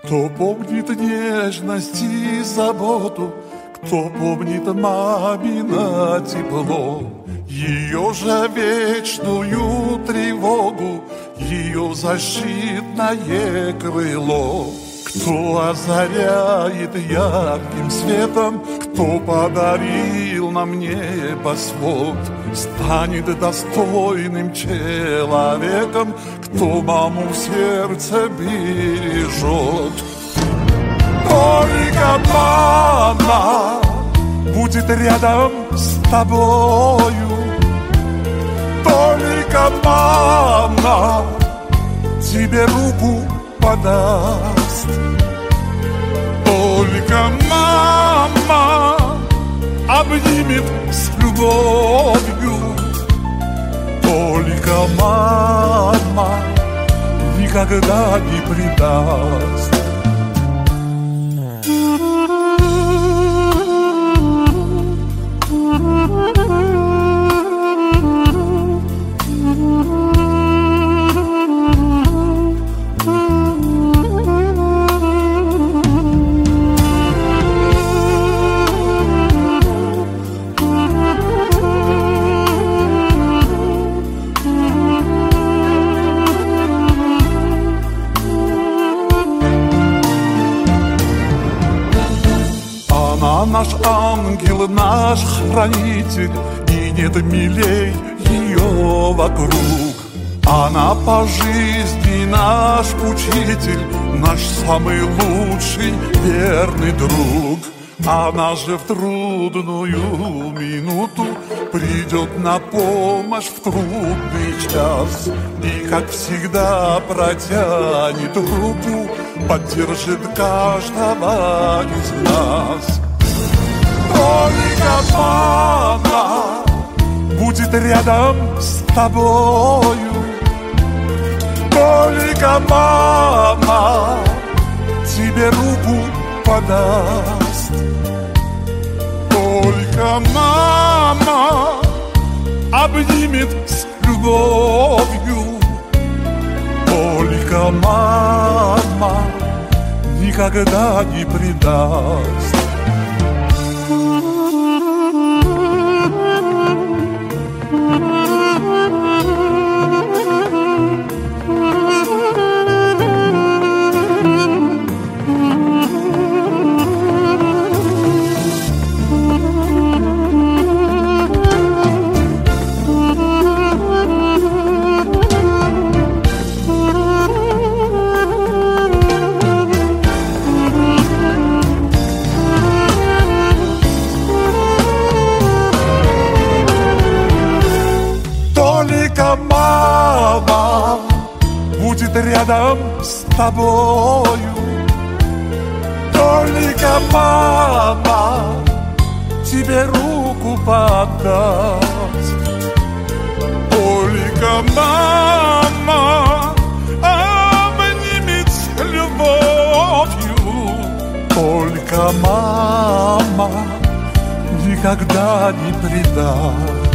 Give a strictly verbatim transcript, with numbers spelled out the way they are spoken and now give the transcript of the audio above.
Кто помнит нежность и заботу, кто помнит мамино тепло, ее же вечную тревогу, ее защитное крыло. Кто озаряет ярким светом, кто подарил нам небосвод, станет достойным человеком, кто маму в сердце бережет. Только мама будет рядом с тобою, только мама тебе руку подаст. Только мама обнимет с любовью, только мама никогда не предаст. Она наш ангел, наш хранитель, и нет милей ее вокруг. Она по жизни наш учитель, наш самый лучший верный друг. Она же в трудную минуту придет на помощь в трудный час, и, как всегда, протянет руку, поддержит каждого из нас. Только мама будет рядом с тобою, только мама тебе руку подаст. Только мама обнимет с любовью, только мама никогда не предаст. Только мама будет рядом с тобою, только мама тебе руку подаст. Только мама обнимет с любовью, только мама никогда не предаст.